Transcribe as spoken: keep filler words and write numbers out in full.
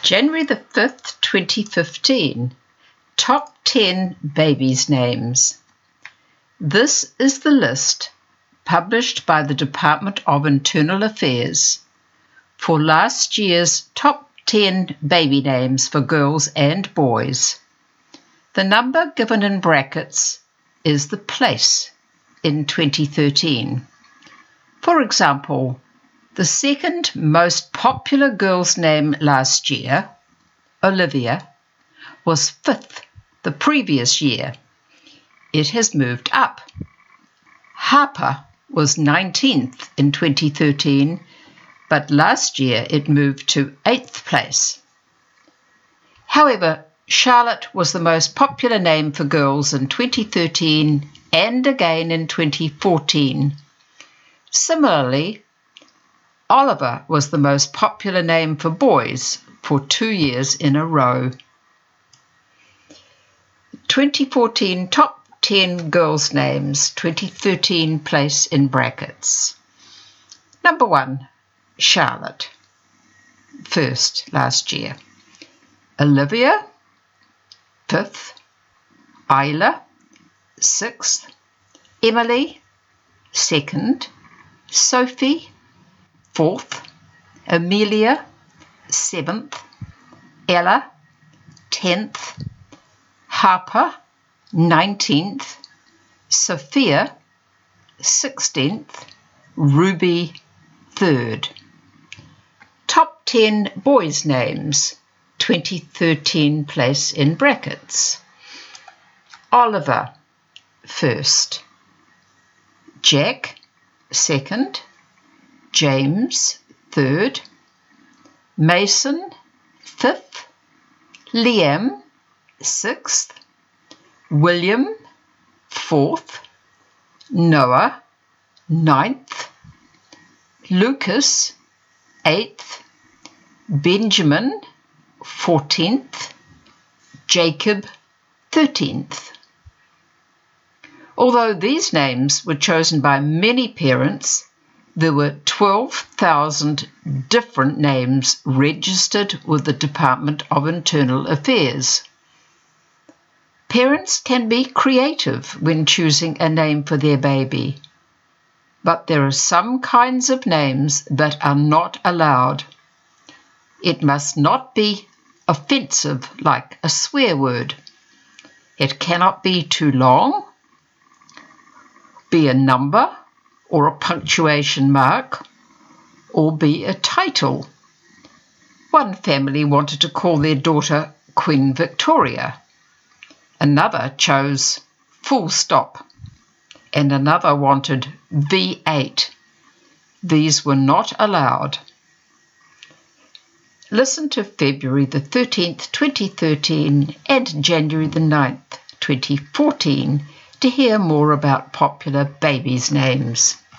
January the fifth, twenty fifteen. Top ten Babies' Names. This is the list published by the Department of Internal Affairs for last year's top ten baby names for girls and boys. The number given in brackets is the place in twenty thirteen. For example, the second most popular girl's name last year, Olivia, was fifth the previous year. It has moved up. Harper was nineteenth in twenty thirteen, but last year it moved to eighth place. However, Charlotte was the most popular name for girls in twenty thirteen and again in twenty fourteen. Similarly, Oliver was the most popular name for boys for two years in a row. twenty fourteen Top ten Girls' Names, twenty thirteen place in brackets. Number one, Charlotte, first last year. Olivia, fifth. Isla, sixth. Emily, second. Sophie, fourth. Amelia, seventh. Ella, tenth. Harper, nineteenth. Sophia, sixteenth. Ruby, third. Top ten Boys' Names, twenty thirteen place in brackets. Oliver, first. Jack, second. James, third. Mason, fifth. Liam, sixth. William, fourth. Noah, ninth. Lucas, eighth. Benjamin, fourteenth. Jacob, thirteenth. Although these names were chosen by many parents, there were twelve thousand different names registered with the Department of Internal Affairs. Parents can be creative when choosing a name for their baby, but there are some kinds of names that are not allowed. It must not be offensive like a swear word. It cannot be too long, be a number or a punctuation mark, or be a title. One family wanted to call their daughter Queen Victoria. Another chose full stop, and another wanted V eight. These were not allowed. Listen to February the thirteenth, twenty thirteen and January the ninth, twenty fourteen to hear more about popular babies' names.